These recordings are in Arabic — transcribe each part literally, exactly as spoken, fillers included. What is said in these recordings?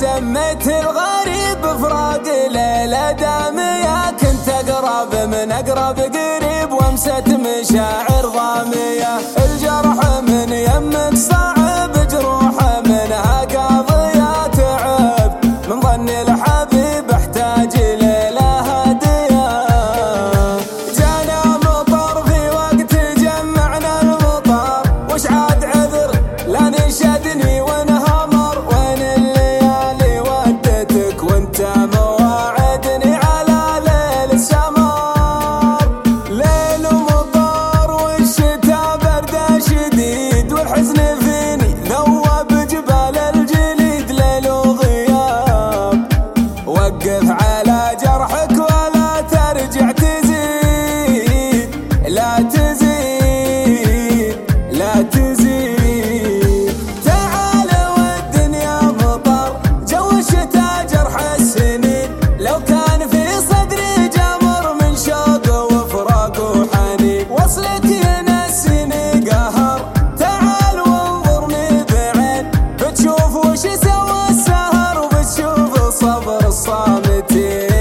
سميت الغريب فراق ليلة دامية، كنت أقرب من أقرب قريب وامست مشاعر ضامية. الجرح من يمك صعب جروح منها قاضية، تعب من ظن الحبيب احتاج ليلة هادية. جانا مطر في وقت جمعنا المطر، وش عاد عذر لا نشدني وانهمر، وين الليالي ودتك وانت مواعدني على ليل السمر. ليل ومطر والشتا برده شديد، والحزن فيني ذوب جبال الجليد. ليل وغياب وقف على جرحك ولا ترجع تزيد، لا تزيد لا تزيد. تعال والدنيا مطر جو الشتا جرح السنين، لو كان في صدري جمر من شوق وفراق وحنين. وصلك ينسيني قهر، تعال وانظرني بعين، بتشوف وش سوى السهر وبتشوف صبر الصامتين.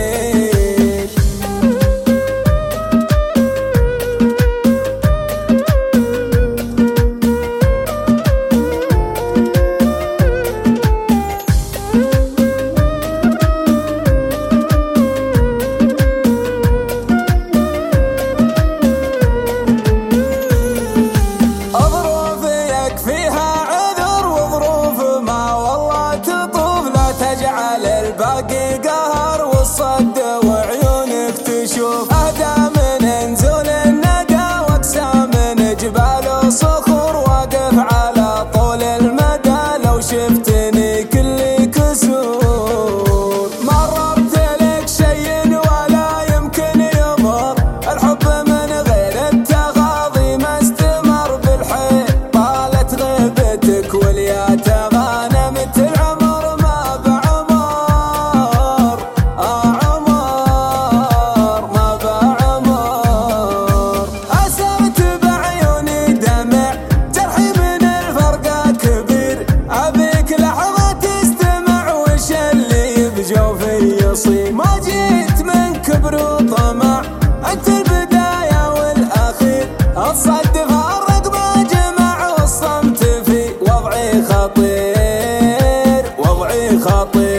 ظروف يكفيها عذر وظروف ما والله تطوف، لا تجعل الباقي قهر والصد وعيونك تشوف. أهدى من نزول الندى واقسى من جبال صخور، واقف على طول المدى لو شفتني كل كسور. مررت لك شيء ولا يمكن يمر، الحب من غير التغاضي ما استمر. بالحيل طالت غيبتك واليا تغانمت العمر ما بعمر. آه عمر ما بعمر. أسرت بعيوني دمع جرحي من الفرقة كبير، أبيك لحظة تستمع وش اللي بجوفي يصير. ما جيت من كبر وطمع، أنت البداية والأخير. الصد فرق ما جمع والصمت في وضعي خطير، وضعي خطير.